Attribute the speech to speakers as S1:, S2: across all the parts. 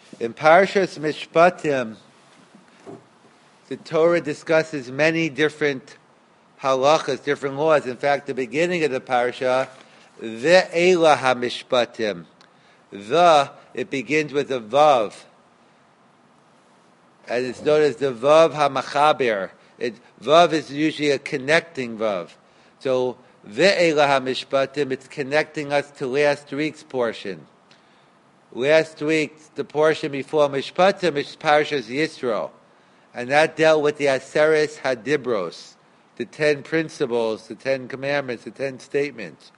S1: In Parshas Mishpatim, the Torah discusses many different halachas, different laws. In fact, the beginning of the parsha, Ve'ela HaMishpatim. It begins with a Vav. And it's known as the Vav HaMachaber. Vav is usually a connecting Vav. So, Ve'ela HaMishpatim, it's connecting us to last week's portion. Last week, the portion before Mishpatim is Parshas Yisro. And that dealt with the Aseres Hadibros, the 10 principles, the 10 commandments, the 10 statements.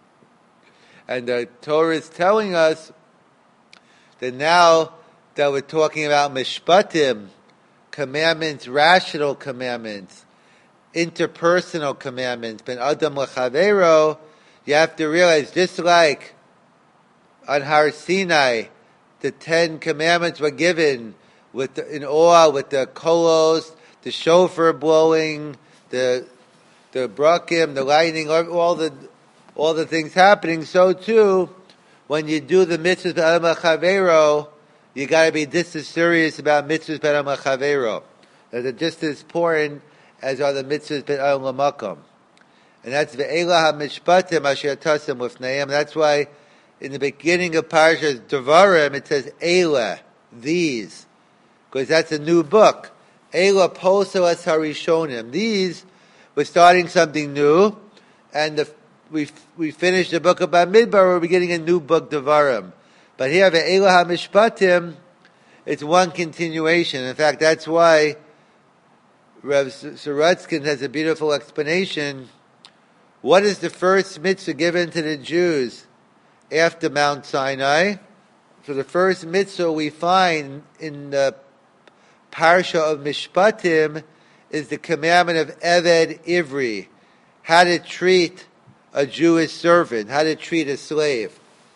S1: And the Torah is telling us that now that we're talking about Mishpatim, commandments, rational commandments, interpersonal commandments, Ben Adam L'Chavero, you have to realize, just like on Har Sinai, the 10 commandments were given in awe, with the kolos, the shofar blowing, the brakim, the lightning, all the things happening. So too, when you do the mitzvahs b'adam l'chavero, you got to be just as serious about mitzvahs b'adam l'chavero. They're just as important as are the mitzvahs b'adam l'makom. And that's ve'ela ha'mishpatim asher tasim lifneim. That's why in the beginning of Parshas Devarim, it says, Eila, these. Because that's a new book. Eila Poselas Harishonim. These, we're starting something new. And we finished the book of Bamidbar, we're beginning a new book, Devarim. But here, Eila HaMishpatim, it's one continuation. In fact, that's why Rav Sorotzkin has a beautiful explanation. What is the first mitzvah given to the Jews after Mount Sinai? So the first mitzvah we find in the Parsha of Mishpatim is the commandment of Eved Ivri, how to treat a Jewish servant, how to treat a slave.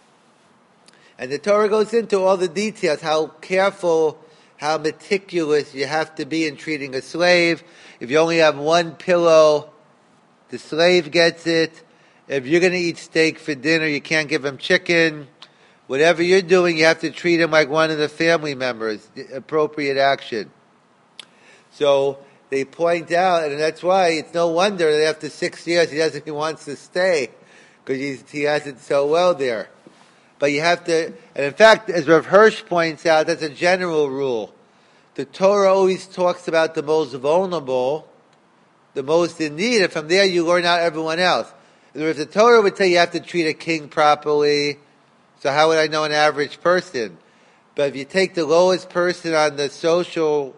S1: And the Torah goes into all the details, how careful, how meticulous you have to be in treating a slave. If you only have one pillow, the slave gets it. If you're going to eat steak for dinner, you can't give him chicken. Whatever you're doing, you have to treat him like one of the family members, appropriate action. So they point out, and that's why it's no wonder that after 6 years he wants to stay, because he has it so well there. But you have to, and in fact, as Rav Hirsch points out, that's a general rule. The Torah always talks about the most vulnerable, the most in need, and from there you learn out everyone else. If the Torah would tell you have to treat a king properly, so how would I know an average person? But if you take the lowest person on the social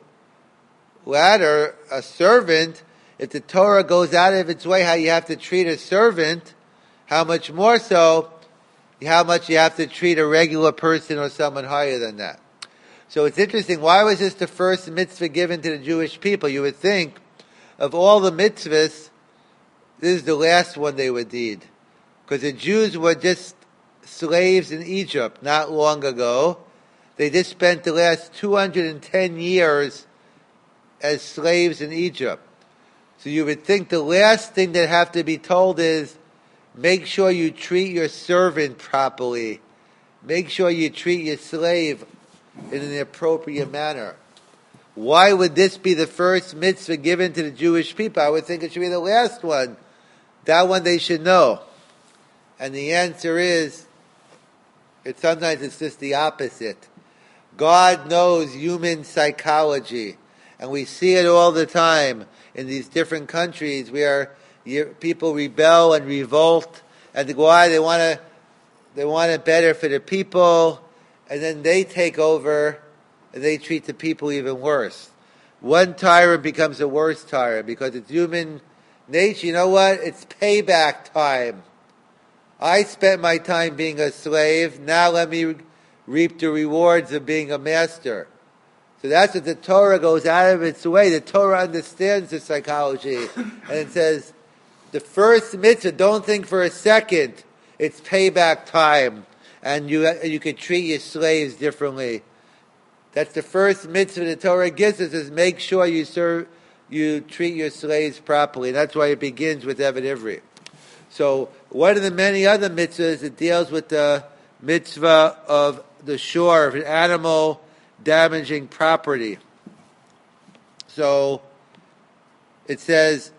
S1: ladder, a servant, if the Torah goes out of its way how you have to treat a servant, how much more so, how much you have to treat a regular person or someone higher than that. So it's interesting, why was this the first mitzvah given to the Jewish people? You would think, of all the mitzvahs, this is the last one they would need. Because the Jews were just slaves in Egypt not long ago. They just spent the last 210 years as slaves in Egypt. So you would think the last thing that have to be told is, make sure you treat your servant properly. Make sure you treat your slave in an appropriate manner. Why would this be the first mitzvah given to the Jewish people? I would think it should be the last one. That one they should know. And the answer is, sometimes it's just the opposite. God knows human psychology. And we see it all the time in these different countries where people rebel and revolt. And why? They want it better for the people. And then they take over and they treat the people even worse. One tyrant becomes a worse tyrant because it's human nature. You know what? It's payback time. I spent my time being a slave. Now let me reap the rewards of being a master. So that's what the Torah goes out of its way. The Torah understands the psychology. And it says, the first mitzvah, don't think for a second, it's payback time. And you could treat your slaves differently. That's the first mitzvah the Torah gives us, is make sure you treat your slaves properly. That's why it begins with Eved Ivri. So one of the many other mitzvahs, it deals with the mitzvah of the shore. If an animal damaging property. So it says,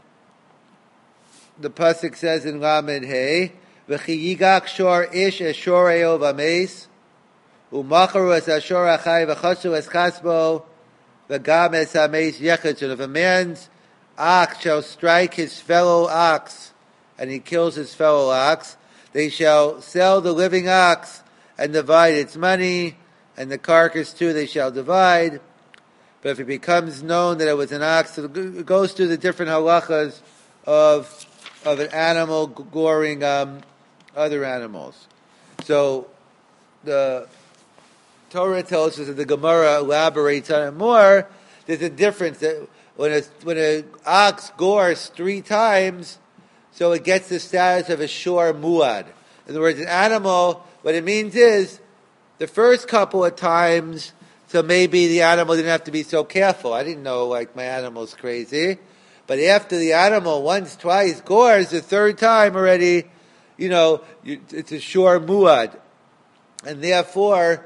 S1: the pasuk says in Lamed Hey, "V'chi yigach shor ish eshoreo v'meis, u'macharu es ashor achai v'chasu es chasbo, v'gam es hameis yechid." And if a man's ox shall strike his fellow ox, and he kills his fellow ox, they shall sell the living ox and divide its money, and the carcass too they shall divide. But if it becomes known that it was an ox, it goes through the different halachas of an animal goring other animals. So the Torah tells us, that the Gemara elaborates on it more. There's a difference that when an ox gores 3 times, so it gets the status of a shor muad. In other words, an animal, what it means is, the first couple of times, so maybe the animal didn't have to be so careful. I didn't know, like, my animal's crazy. But after the animal once, twice gores, the third time already, it's a shor muad. And therefore,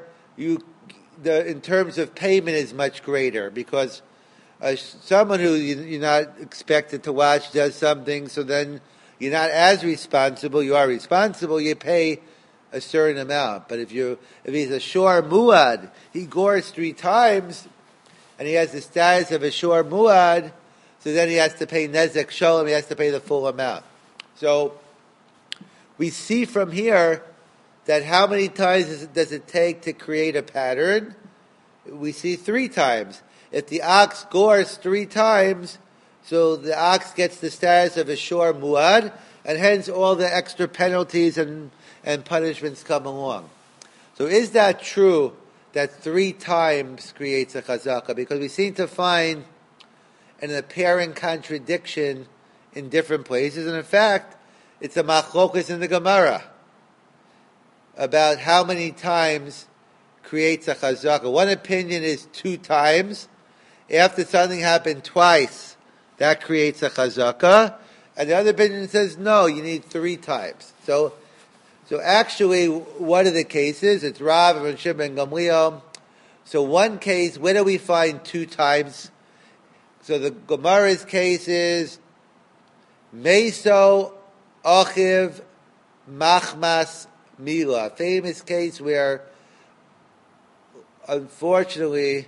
S1: in terms of payment is much greater, because someone who you're not expected to watch does something, so then you're not as responsible. You are responsible. You pay a certain amount. But if he's a shor muad, he gores 3 times, and he has the status of a shor muad, so then he has to pay nezek sholem. He has to pay the full amount. So we see from here that how many times does it take to create a pattern? We see 3 times. If the ox gores 3 times, so the ox gets the status of a shor muad, and hence all the extra penalties and punishments come along. So is that true, that 3 times creates a chazaka? Because we seem to find an apparent contradiction in different places, and in fact, it's a machlokas in the Gemara about how many times creates a chazaka. One opinion is 2 times. After something happened twice, that creates a chazaka. And the other opinion says, no, you need 3 times. So actually, what are the cases? It's Rav and Shimon and Gamliel. So one case, where do we find 2 times? So the Gemara's case is Meso Achiv Machmas Mila. A famous case where, unfortunately,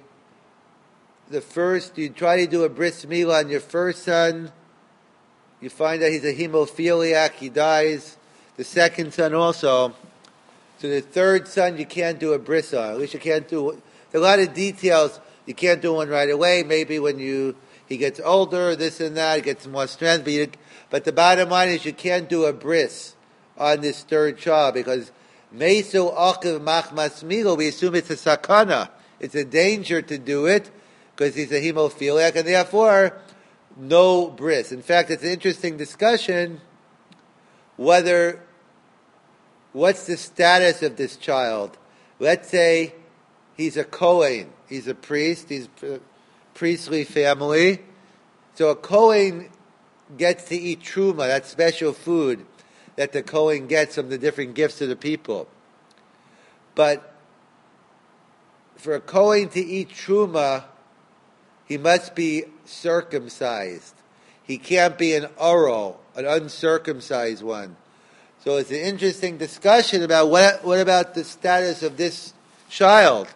S1: you try to do a bris milah on your first son, you find that he's a hemophiliac, he dies. The second son also. So the third son you can't do a bris on. At least you can't do. There are a lot of details. You can't do one right away. Maybe when he gets older, this and that, he gets more strength. But the bottom line is you can't do a bris on this third child because Meso Achiv Machmas Mila, we assume it's a sakana. It's a danger to do it because he's a hemophiliac, and therefore no bris. In fact, it's an interesting discussion what's the status of this child. Let's say he's a Kohen, he's a priest, he's a priestly family. So a Kohen gets to eat truma, that special food that the Kohen gets from the different gifts of the people. But for a Kohen to eat truma, he must be circumcised. He can't be an oro, an uncircumcised one. So it's an interesting discussion about what about the status of this child?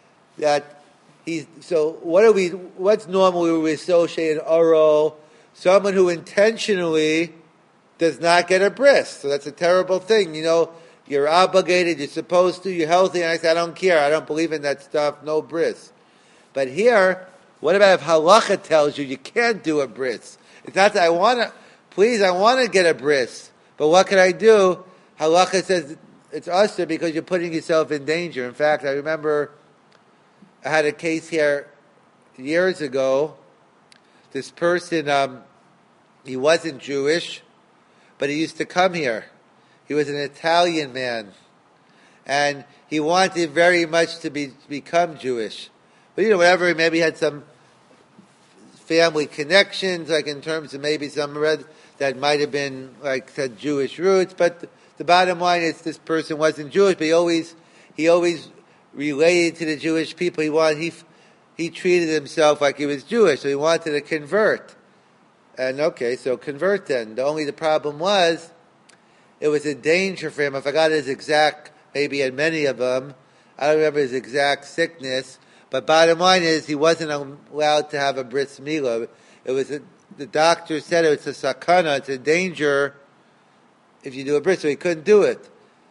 S1: What's normally we associate an oro, someone who intentionally does not get a bris. So that's a terrible thing. You're obligated, you're supposed to, you're healthy, and I say, I don't care, I don't believe in that stuff, no bris. But here, what about if halacha tells you can't do a bris? It's not that I want to get a bris, but what can I do? Halacha says it's usher because you're putting yourself in danger. In fact, I remember I had a case here years ago. This person, he wasn't Jewish, but he used to come here. He was an Italian man, and he wanted very much to become Jewish. But whatever, maybe he had some family connections, like in terms of maybe some that might have been had Jewish roots. But the bottom line is this person wasn't Jewish, but he always related to the Jewish people. He treated himself like he was Jewish, so he wanted to convert. And okay, so convert then. The problem was, it was a danger for him. I forgot his exact, maybe he had many of them. I don't remember his exact sickness. But bottom line is, he wasn't allowed to have a bris milah. The doctor said it's a sakana, it's a danger if you do a bris, so he couldn't do it.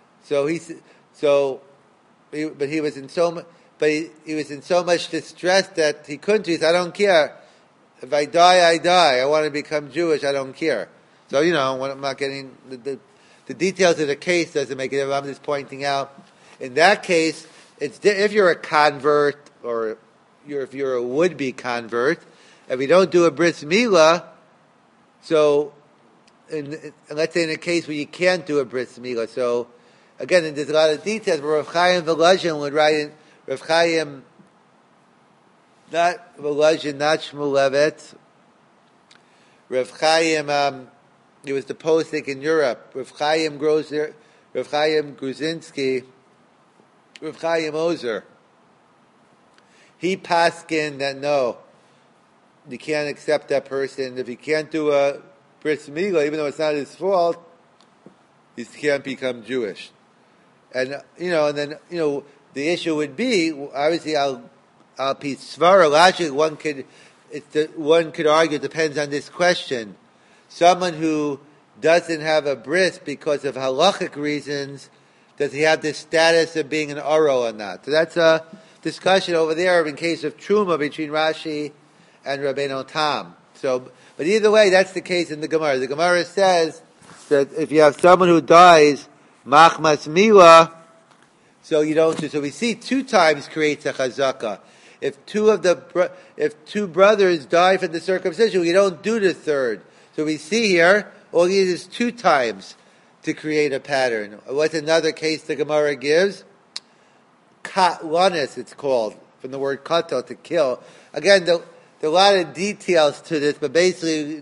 S1: But he was in so much distress that he couldn't do it. He said, I don't care. If I die, I die. I want to become Jewish. I don't care. So, when I'm not getting the details of the case doesn't make it. I'm just pointing out. In that case, if you're a convert or if you're a would-be convert, if you don't do a bris milah, so let's say in a case where you can't do a bris milah. So again, there's a lot of details. But Rav Chaim Volozhin would write in Rav Chaim, not Volozhin, not Shmulevitz. Rav Chaim, he was the postic in Europe. Rav Chaim Gruzinski, Rav Chaim Ozer. He paskin that no, you can't accept that person. If he can't do a bris milah, even though it's not his fault, he can't become Jewish. And the issue would be, obviously, al pi svara logic, one could argue, it depends on this question. Someone who doesn't have a bris because of halachic reasons, does he have the status of being an oro or not? So that's a discussion over there in case of truma between Rashi and Rabbeinu Tam. So, but either way, that's the case in the Gemara. The Gemara says that if you have someone who dies machmas milah, so you don't. So we see 2 times creates a chazaka. If two brothers die from the circumcision, we don't do the third. So we see here all he is 2 times to create a pattern. What's another case the Gemara gives? Katlanis, it's called, from the word kato, to kill. Again, there are a lot of details to this, but basically,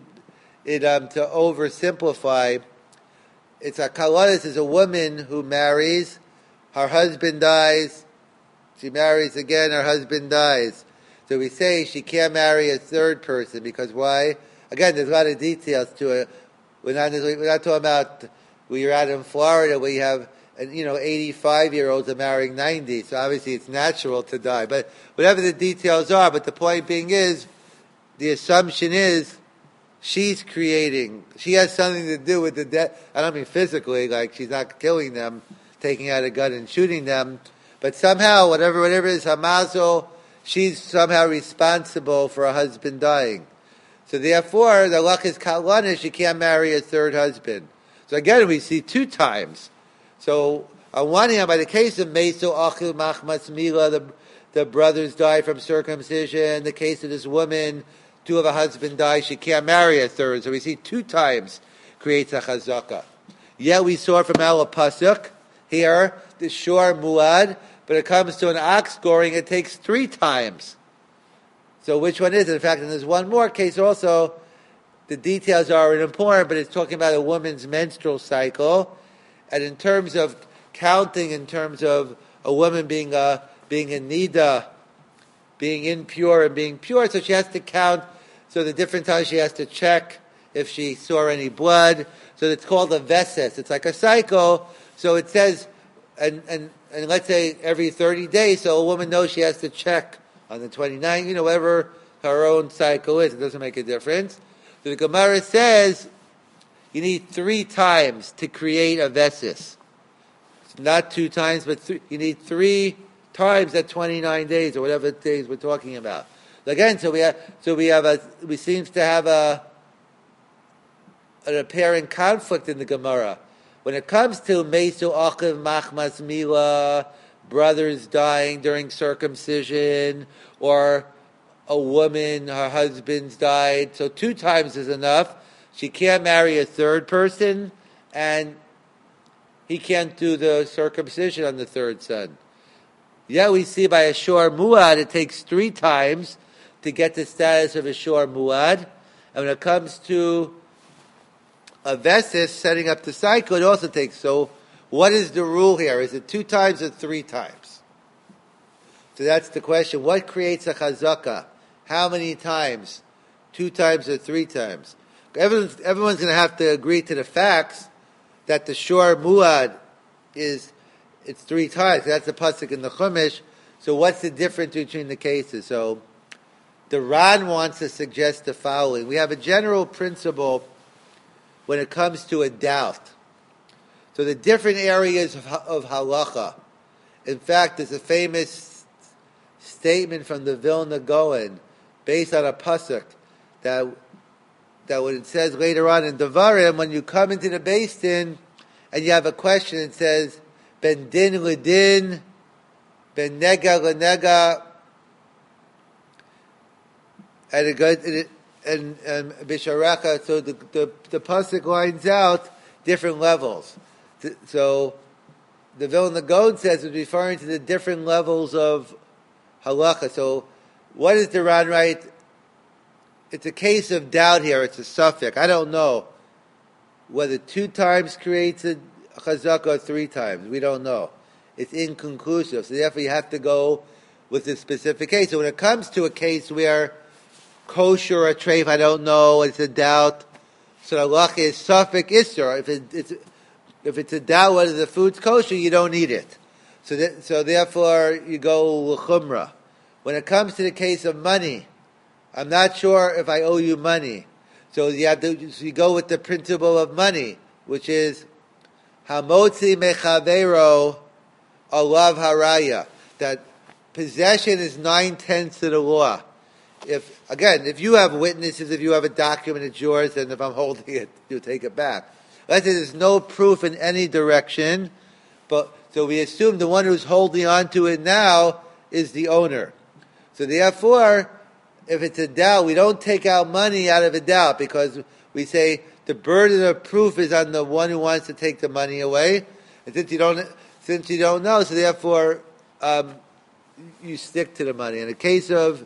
S1: to oversimplify, it's a katlanis is a woman who marries, her husband dies, she marries again, her husband dies. So we say she can't marry a third person, because why? Again, there's a lot of details to it. We're not talking about where you're at in Florida, where you have 85-year-olds are marrying 90, so obviously it's natural to die. But whatever the details are, but the point being is, the assumption is, she has something to do with the death. I don't mean physically, like she's not killing them, taking out a gun and shooting them, but somehow, whatever it is, Hamazel, she's somehow responsible for her husband dying. So therefore, the luck is kalana, she can't marry a third husband. So again, we see 2 times. So on one hand, by the case of Meso Achil Machmas Mila, the brothers die from circumcision. The case of this woman, 2 of her husband die, she can't marry a third. So we see 2 times creates a chazaka. Yeah, we saw from El Pasuk here the shor muad, but it comes to an ox goring, it takes 3 times. So which one is it? In fact, and there's one more case also. The details are important, but it's talking about a woman's menstrual cycle. And in terms of counting, in terms of a woman being a nida, being impure and being pure, so she has to count. So the different times she has to check if she saw any blood. So it's called a veses. It's like a cycle. So it says, and let's say every 30 days, so a woman knows she has to check on the 29th, whatever her own cycle is. It doesn't make a difference. So the Gemara says, you need 3 times to create a vesis. It's not 2 times, but you need 3 times at 29 days or whatever days we're talking about. Again, we seems to have an apparent conflict in the Gemara when it comes to Mesu Achiv Machmas Mila, brothers dying during circumcision, or a woman, her husband's died. So 2 times is enough. She can't marry a third person, and he can't do the circumcision on the third son. Yeah, we see by a shor muad, it takes 3 times to get the status of a shor muad. And when it comes to a vesis, setting up the cycle, it also takes. So what is the rule here? Is it 2 times or 3 times? So that's the question. What creates a chazaka? How many times? 2 times or 3 times? Everyone's going to have to agree to the facts that the shor muad it's 3 times. That's the pasuk in the Chumash. So what's the difference between the cases? So the Ran wants to suggest the following. We have a general principle when it comes to a doubt. So the different areas of halacha. In fact, there's a famous statement from the Vilna Gaon based on a pasuk that when it says later on in Devarim, when you come into the Beis Din and you have a question, it says ben din ledin, ben nega lenega, and bisharecha. So the pasuk lines out different levels. So the Vilna Gaon says it's referring to the different levels of halacha. So what is the Ran right? It's a case of doubt here. It's a suffix. I don't know whether 2 times creates a chazaka or 3 times. We don't know. It's inconclusive. So therefore you have to go with a specific case. So when it comes to a case where kosher or treif, I don't know, it's a doubt. So the halacha is suffix isser. If it's a doubt whether the food's kosher, you don't eat it. So therefore you go l'chumra. When it comes to the case of money, I'm not sure if I owe you money. So you go with the principle of money, which is hamotzi mechavero alav haraya. That possession is 9/10 of the law. If you have witnesses, if you have a document, it's yours, and if I'm holding it, you take it back. Let's say there's no proof in any direction, so we assume the one who's holding on to it now is the owner. So therefore, if it's a doubt, we don't take out money out of a doubt because we say the burden of proof is on the one who wants to take the money away. And since you don't know, so therefore you stick to the money. In the case of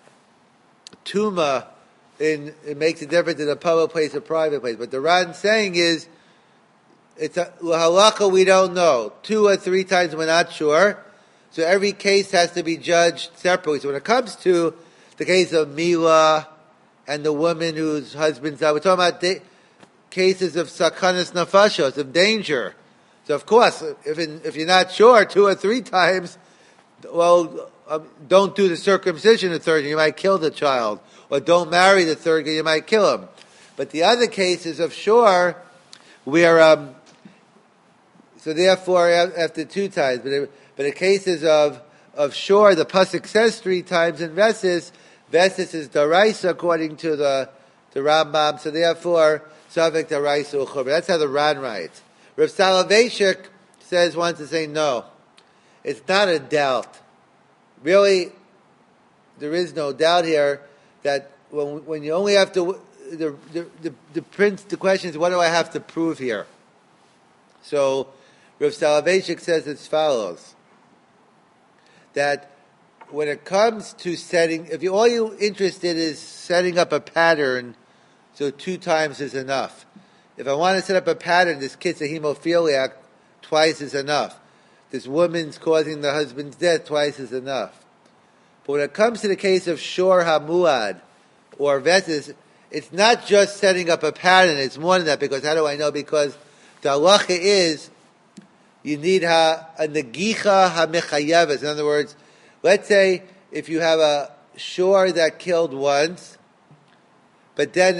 S1: tuma, it makes a difference in a public place or private place. But the Ran saying is, it's a halacha we don't know. 2 or 3 times we're not sure. So every case has to be judged separately. So when it comes to the case of Mila and the woman whose husband's out, we're talking about cases of sakanas nafashos, of danger. So of course, if you're not sure 2 or 3 times, well, don't do the circumcision the 3rd, you might kill the child. Or don't marry the 3rd, you might kill him. But the other cases of sure, where so therefore after 2 times, but the cases of sure, the pasuk says 3 times in Vesis. Vesis is daraisa according to the Rambam. So therefore, savik daraisa u'chumra. That's how the Ran writes. Rav Soloveitchik wants to say no. It's not a doubt. Really, there is no doubt here that when you only have to the question is, what do I have to prove here? So Rav Soloveitchik says as follows: that when it comes to if all you're interested is setting up a pattern, so 2 times is enough. If I want to set up a pattern, this kid's a hemophiliac, twice is enough. This woman's causing the husband's death, twice is enough. But when it comes to the case of shor hamuad or vesis, it's not just setting up a pattern, it's more than that, because how do I know? Because the halacha is, you need a negicha ha-mechayeves. In other words, let's say if you have a shor that killed once, but then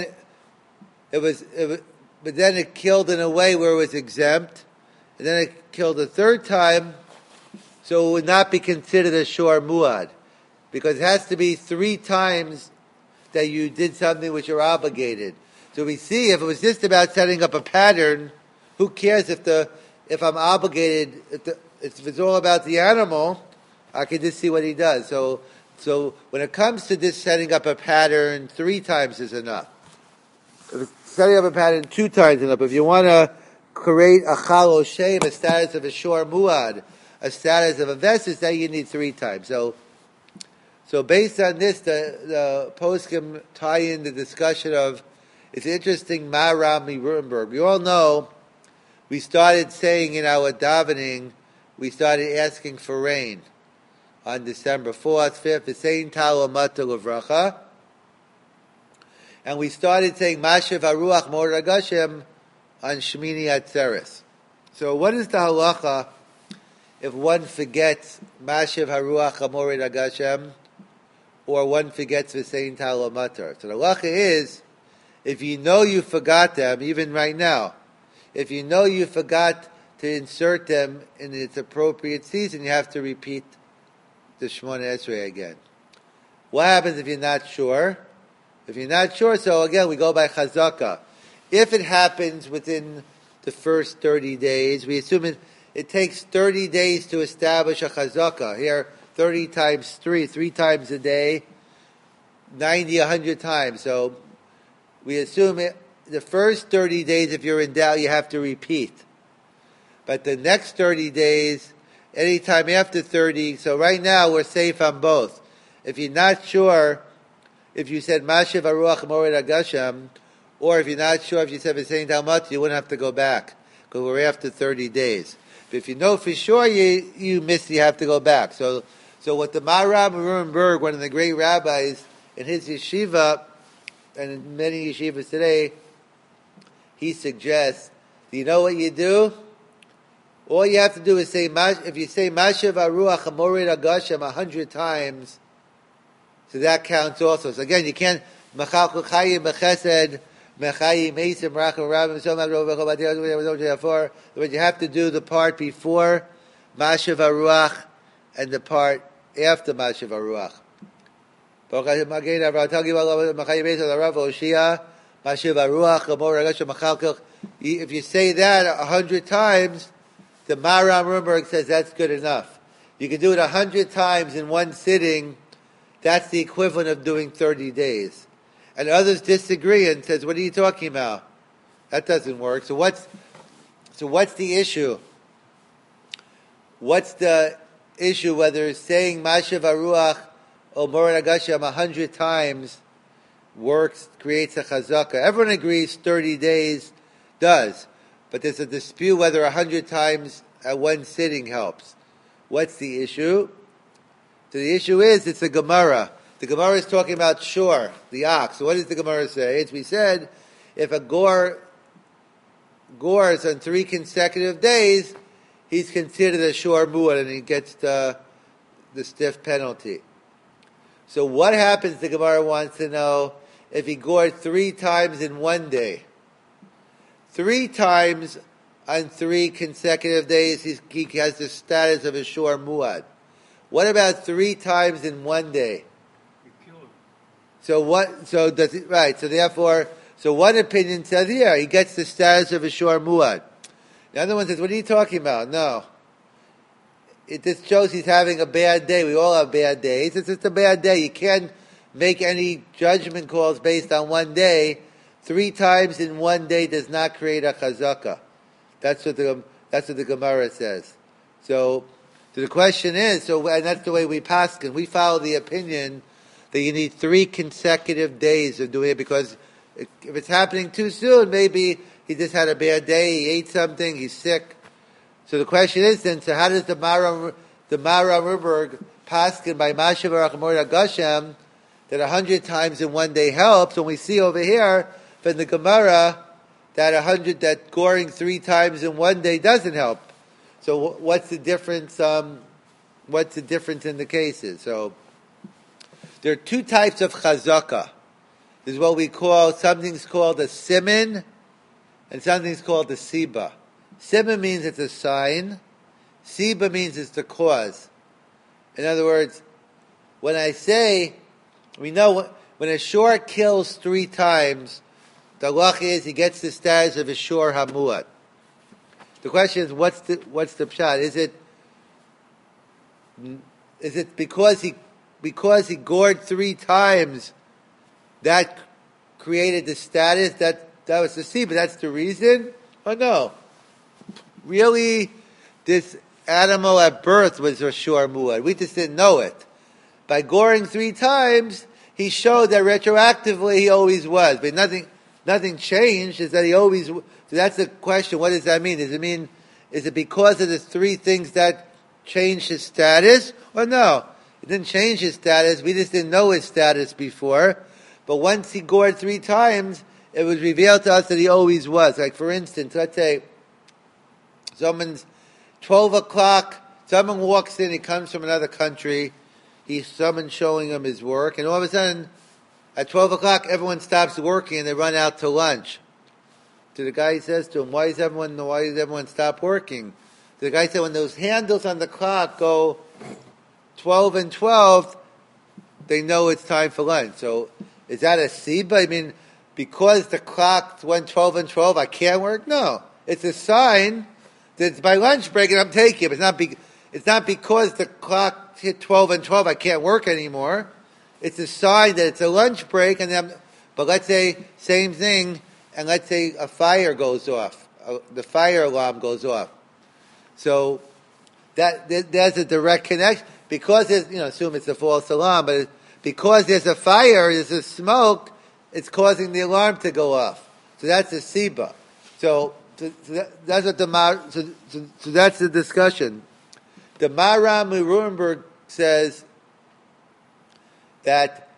S1: it killed in a way where it was exempt, and then it killed a 3rd time, so it would not be considered a shor muad, because it has to be 3 times that you did something which you're obligated. So we see, if it was just about setting up a pattern, who cares if I'm obligated? If it's all about the animal, I can just see what he does. So when it comes to this setting up a pattern, 3 times is enough. If setting up a pattern 2 times is enough. If you want to create a chal oshem, a status of a shor muad, a status of a vesis, then you need 3 times. So based on this, the poskim tie in the discussion of, it's interesting, Maharam Rutenberg. We all know, we started saying in our davening, we started asking for rain. on December 4th, 5th, V'sein Tal U'mata L'vracha. And we started saying Mashiv HaRuach Mored HaGashem on Shmini Atzeres. So what is the halacha if one forgets Mashiv HaRuach Mored HaGashem or one forgets V'sein Tal U'mata? So the halacha is, if you know you forgot them, even right now, if you know you forgot to insert them in its appropriate season, you have to repeat the Shemona Esrei again. What happens if you're not sure? If you're not sure, so again, we go by Chazaka. If it happens within the first 30 days, we assume it takes 30 days to establish a Chazaka. Here, 30 times 3 times a day, 90, 100 times. So we assume the first 30 days, if you're in doubt, you have to repeat. But the next 30 days, anytime after 30, so right now we're safe on both. If you're not sure, if you said Mashiv HaRuach Mored HaGashem, or if you're not sure if you said V'sein Tal U'mata, you wouldn't have to go back, because we're after 30 days. But if you know for sure you missed, you have to go back. So what the Maharam Rurenberg, one of the great rabbis, in his yeshiva, and in many yeshivas today, he suggests, do you know what you do? All you have to do is say, if you say Mashiv HaRuach Mored HaGashem 100 times, so that counts also. So again, you can't Mechal Chayim Bechesed Mechayim Eisim Racham Rabim Somad Rovach B'Tiyah. But you have to do the part before Mashiv HaRuach and the part after Mashiv HaRuach. If you say that 100 times, the Maharam Rurenberg says that's good enough. You can do it 100 times in one sitting. That's the equivalent of doing 30 days. And others disagree and says, what are you talking about? That doesn't work. So what's the issue? What's the issue whether saying Mashiv HaRuach or Mored HaGashem 100 times works, creates a chazaka? Everyone agrees 30 days does. But there's a dispute whether 100 times at one sitting helps. What's the issue? So the issue is, it's a Gemara. The Gemara is talking about Shor, the ox. So what does the Gemara say? As we said, if a gores on 3 consecutive days, he's considered a Shor Muad and he gets the stiff penalty. So what happens, the Gemara wants to know, if he gored 3 times in one day? 3 times on 3 consecutive days, he has the status of a Shor Muad. What about 3 times in one day? So one opinion says here, he gets the status of a Shor Muad. The other one says, what are you talking about? No. This shows he's having a bad day. We all have bad days. It's just a bad day. You can't make any judgment calls based on one day. 3 times in one day does not create a chazaka. That's what the Gemara says. So the question is, and that's the way we paskin. We follow the opinion that you need 3 consecutive days of doing it, because if it's happening too soon, maybe he just had a bad day, he ate something, he's sick. So the question is then, so how does the Maharam Rurenberg paskin by Mashiv HaRuach Mored HaGashem that 100 times in one day helps, when we see over here from the Gemara that goring 3 times in one day doesn't help? So what's the difference? What's the difference in the cases? So there are 2 types of chazaka. This is what we call, something's called a siman, and something's called a siba. Siman means it's a sign. Siba means it's the cause. In other words, when I say, we know when a shor kills 3 times, the halacha is he gets the status of a shor hamuad. The question is, what's the pshat? Is it because he gored 3 times that created the status that was the siba? That's the reason? Or no? Really, this animal at birth was a shor muad. We just didn't know it. By goring 3 times, he showed that retroactively he always was. But nothing changed, is that he always... So that's the question, what does that mean? Is it because of the 3 things that changed his status? Or no? It didn't change his status. We just didn't know his status before. But once he gored 3 times, it was revealed to us that he always was. Like, for instance, let's say someone's 12 o'clock, someone walks in, he comes from another country, someone showing him his work, and all of a sudden, at 12 o'clock, everyone stops working and they run out to lunch. So the guy says to him, why does everyone stop working? The guy said, when those handles on the clock go 12 and 12, they know it's time for lunch. So is that a siba? I mean, because the clock went 12 and 12, I can't work? No. It's a sign that it's my lunch break and I'm taking it. It's not because the clock hit 12 and 12, I can't work anymore. It's a sign that it's a lunch break. But let's say, same thing, and let's say a fire goes off. The fire alarm goes off. So there's a direct connection. Because there's, assume it's a false alarm, but because there's a fire, there's a smoke, it's causing the alarm to go off. So that's a siba. So that's what so that's the discussion. The Maharam Nuremberg says that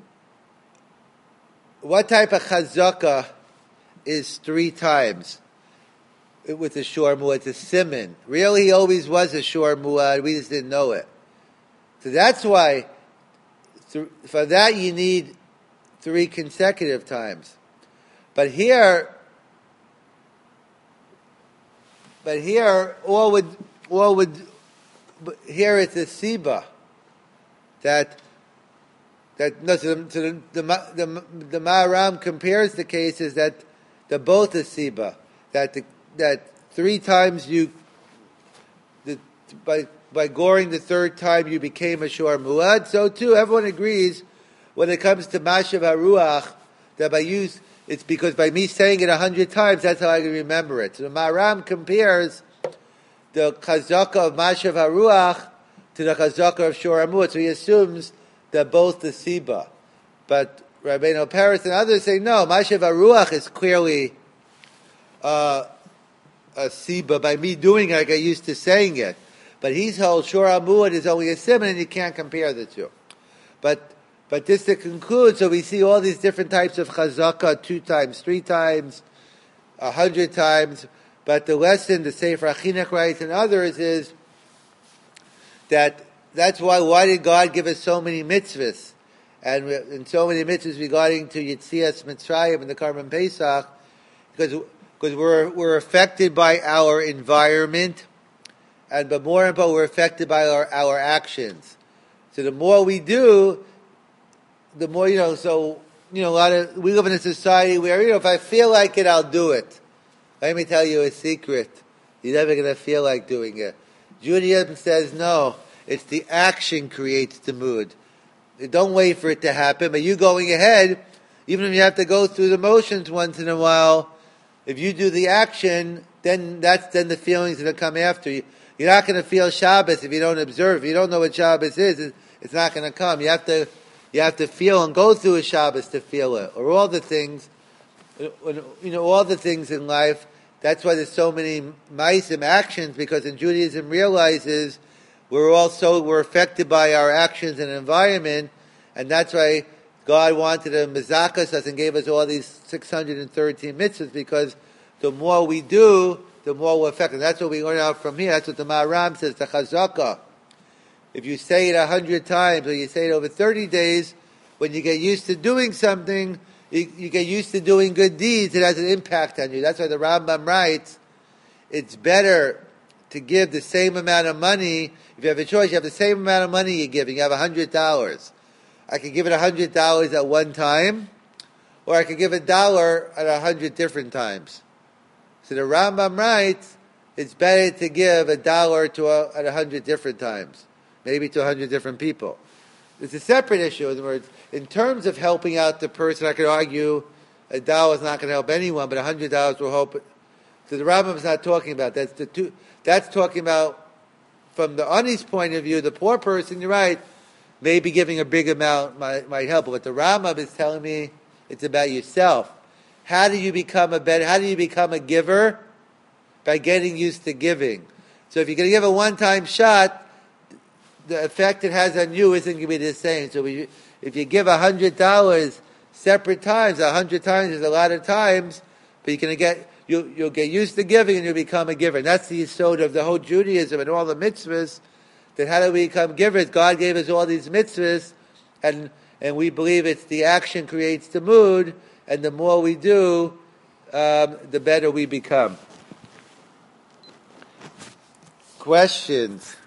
S1: what type of chazaka is 3 times with a shor muad? It's a simon. Really, he always was a shor muad. We just didn't know it. So that's why, for that you need 3 consecutive times. But here, here it's a siba that no. So the Maharam compares the cases that they're both a siba, that 3 times by goring the 3rd time you became a shor muad. So too, everyone agrees when it comes to Mashav HaRuach that it's because by me saying it 100 times, that's how I can remember it. So the Maharam compares the chazaka of Mashav HaRuach to the chazaka of shor muad. So he assumes they're both the siba. But Rabbeinu Peretz and others say no, Mashav HaRuach is clearly a siba by me doing it like I used to saying it. But he's told shor muad is only a simon, and you can't compare the two. But just to conclude, so we see all these different types of chazaka, 2 times, 3 times, 100 times. But the lesson, the Sefer HaChinuch writes and others, is that's why did God give us so many mitzvahs? And so many mitzvahs regarding to Yetzias Mitzrayim and the Karban Pesach, because we're affected by our environment, but more important, we're affected by our actions. So the more we do, the more, we live in a society where, if I feel like it, I'll do it. Let me tell you a secret. You're never going to feel like doing it. Judaism says no. It's the action creates the mood. Don't wait for it to happen, but you going ahead, even if you have to go through the motions once in a while, if you do the action, then the feelings that come after you. You're not going to feel Shabbos if you don't observe. If you don't know what Shabbos is, it's not going to come. You have to feel and go through a Shabbos to feel it. Or all the things, all the things in life. That's why there's so many ma'asim actions, because in Judaism realizes we're affected by our actions and environment, and that's why God wanted to mezakas us and gave us all these 613 mitzvahs, because the more we do, the more we're affected. That's what we learn out from here. That's what the Maharam says, the chazaka. If you say it 100 times, or you say it over 30 days, when you get used to doing something, you get used to doing good deeds, it has an impact on you. That's why the Rambam writes, it's better to give the same amount of money. If you have a choice, you have the same amount of money you're giving. You have $100. I could give it $100 at one time, or I could give $1 at 100 different times. So the Rambam writes, it's better to give $1 at 100 different times, maybe to 100 different people. It's a separate issue. In other words, in terms of helping out the person, I could argue $1 is not going to help anyone, but $100 will help. So the Rambam is not talking about that. That's talking about, from the Ani's point of view, the poor person, you're right, maybe giving a big amount might help. But the Rambam is telling me it's about yourself. How do you become a giver? By getting used to giving. So if you're going to give a one-time shot, the effect it has on you isn't going to be the same. So if you give $100 separate times, 100 times is a lot of times, but you'll get used to giving and you'll become a giver. And that's the yesod of the whole Judaism and all the mitzvahs. That how do we become givers? God gave us all these mitzvahs, and we believe it's the action creates the mood, and the more we do, the better we become. Questions?